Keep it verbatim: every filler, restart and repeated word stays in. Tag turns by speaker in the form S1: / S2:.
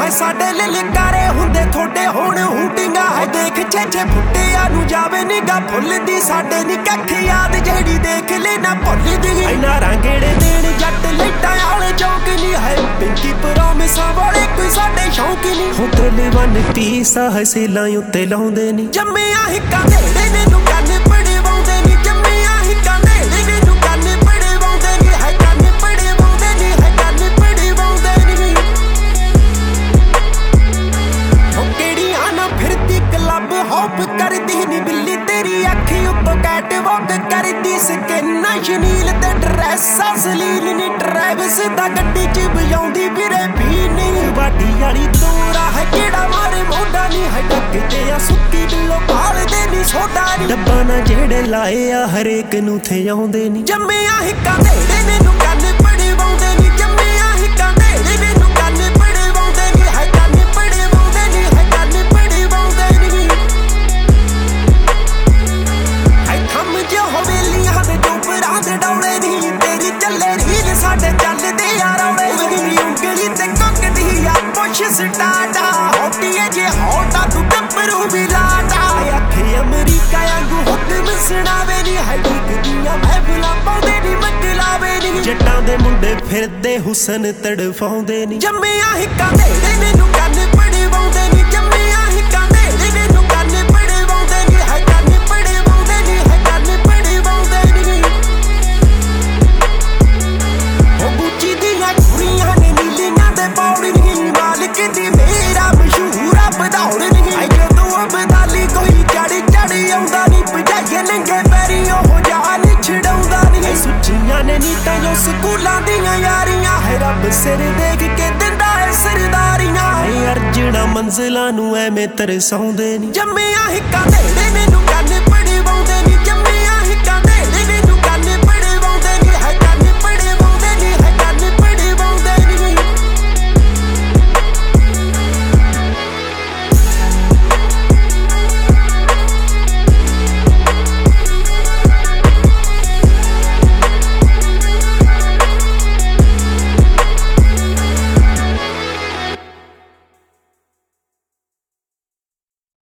S1: ਹੈ ਸਾਡੇ ਲਲਕਾਰੇ ਹੁੰਦੇ ਥੋੜੇ ਹੁਣ ਹੂਟਿੰਗਾ ਹੈ ਦੇਖ ਛੇ ਫੁੱਟਿਆਂ ਨੂੰ ਜਾਵੇ ਨਿਗਾ ਫੁੱਲਦੀ ਸਾਡੇ ਨੀ ਕੱਖ ਯਾਦ ਜਿਹੜੀ ਦੇਖ ਲੈ ਨਾ ਭੁੱਲਦੀ ਇਨਾ ਰੰਗੇੜੇ ਦੇਣ ਜੱਟ ਲੈਟਾਂ ਵਾਲੇ ਚੌਂਕ ਨਹੀਂ ਹੈ ਪਿੰਕੀ ਪ੍ਰੋਮਿਸਾਂ ਵਾਲੇ ਕੋਈ ਸਾਡੇ ਸ਼ੌਂਕ ਨਹੀਂ ਹੋਟਲ ਵਨ ਪੀਸਾ ਹੈ ਸੇਲਾਂ ਉੱਤੇ ਲਾਉਂਦੇ ਨਹੀਂ ਜੰਮਿਆ ਹਿੱਕਾਂ ਢੇੜੇ ਨੇ ਨੂੰ ਕੰਨ ਪੜਵਾਉਂਦੇ ਨਹੀਂ ਜੰਮਿਆ ਹਿੱਕਾਂ ਢੇੜੇ ਨੇ ਨੂੰ ਕੰਨ ਪੜਵਾਉਂਦੇ ਨਹੀਂ ਹੈ ਕੰਨ ਪੜਵਾਉਂਦੇ ਨਹੀਂ ਹੈ ਕੰਨ ਪੜਵਾਉਂਦੇ ਨਹੀਂ ਹੋ ਕਿਹੜੀਆਂ ਨਾ ਫਿਰਦੀ ਕਲੱਬ ਹੌਪ ਕਰਦੀ ਨੀ ਬਿੱਲੀ ਤੇਰੀ ਅੱਖੀ ਉੱਤੋਂ ਕੈਟ ਵਾਕ ਕਰਦੀ ਸਕਿਨ ਸ਼ਨੀਲ ਤੇ ਡਰੈਸ ਅਸਲੀਲ ਨੀ ਟਰੈਵਿਸ ਦਾ ਗੱਡੀ ਚ ਵਜਾਉਂਦੀ ਵੀਰੇ ਵੀ ਨਹੀਂ ਵਾਡੀ ਵਾਲੀ ਤੋਰਾ ਹੈ ਕਿਹੜਾ ਮਾਰੇ ਮੋਢਾ ਨਹੀਂ ਹੈ ਡੱਕਦੇ ਆ ਸੁੱਕੀ ਬਿੱਲੋ ਪਾਲਦੇ ਨੀ ਸੋਡਾ ਨੀ ਡੱਬਾ ਨਾ ਜਿਹੜੇ ਲਾਏ ਆ ਹਰੇਕ ਨੂੰ ਥੇ ਆਉਂਦੇ ਨੀ ਜੰਮਿਆ ਹਿੱਕਾਂ ਢੇੜੇ ਨੇ ਨੂੰ ਕੰਨ ਪੜਵਾਉਂਦੇ ਨੀ ਜੰਮਿਆ ਹਿੱਕਾਂ ਢੇੜੇ ਨੇ ਨੂੰ ਕੰਨ ਪੜਵਾਉਂਦੇ ਨੀ ਹੈ ਕੰਨ ਪੜਵਾਉਂਦੇ ਨੀ ਹੈ ਕੰਨ ਪੜਵਾਉਂਦੇ ਨੀ ਹੈ ਥੰਮ ਜੋ ਹਵੇਲੀਆਂ ਦੇ ਚੋਪਰਾਂ ਦੇ ਡੌਲੇ ਨੀ ਤੇਰੀ ਚੱਲੇ ਰੀਲ ਸਾਡੇ ਚੱਲਦੇ ਆ ਰੌਲੇ ਨੀ ਉਂਗਲੀ ਤੇ ਕੰਕਦੀ ਆ ਪੁੱਛ ਸਟਾਟਾ ਹੋਟੀਏ ਜੇ ਹੋਟਾ ਤੂੰ ਕੱਪਰੂ ਵੀ ਲਾਟਾ ਅੱਖੇ ਅਮਰੀਕਾ ਵਾਂਗੂ ਹੁਕਮ ਸੁਣਾਵੇ ਨੀ ਹੈ ਡਿੱਗਦੀਆਂ ਮਹਿਫਲਾਂ ਪਾਉਂਦੇ ਨੀ ਮਕਲਾਵੇ ਨੀ ਜੱਟਾਂ ਦੇ ਮੁੰਡੇ ਫਿਰਦੇ ਹੁਸਨ ਤੜਫਾਉਂਦੇ ਨੀ ਜੰਮਿਆ ਹਿੱਕਾਂ ਢੇੜੇ ਨੇ ਨੂੰ ਕੰਨ ਪੜਵਾਉਂਦੇ ਨੀ ਜੰਮਿਆ ਹਿੱਕਾਂ ਢੇੜੇ ਨੇ ਨੂੰ ਕੰਨ ਪੜਵਾਉਂਦੇ ਨੀ ਹੈ ਕੰਨ ਪੜਵਾਉਂਦੇ ਨੀ ਹੈ ਕੰਨ ਪੜਵਾਉਂਦੇ ਨੀ ਹੋ ਗੁੱਚੀ ਦੀਆਂ ਕੁੜੀਆਂ ਨੇ ਨੀਲੀਆਂ ਦੇ ਪੌੜੀ ਨੀ ਮਾਲਕ ਦੀ ਮੇਰਾ ਮਸ਼ਹੂਰ ਆ ਵਧਾਉਣ ਨੀ ਆਈ ਜਦੋਂ ਬਦਾਲੀ ਕੋਈ ਚੜ ਚੜ ਆਉਂਦਾ ਨੀ ਭਜਾਈਏ ਨੰਗੇ ਪੈਰੀ ਉਹ ਜਾਨ ਛਡਾਉਂਦਾ ਨੀ ਸੁੱਚੀਆਂ ਨੇ ਨੀ ਤਾਂ ਜੋ ਸਕੂਲਾਂ ਦੀਆਂ ਯਾਰੀਆਂ ਹੈ ਰੱਬ ਸਿਰ ਦੇਖ ਕੇ ਦਿੰਦਾ ਹੈ ਸਰਦਾਰੀਆਂ ਹੈ ਅਰਜਣਾ ਮੰਜ਼ਲਾਂ ਨੂੰ ਐਵੇਂ ਤਰਸਾਉਂਦੇ ਨੀ ਜੰਮਿਆ ਹਿੱਕਾਂ ਢੇੜੇ ਨੇ ਨੂੰ ਕੰਨ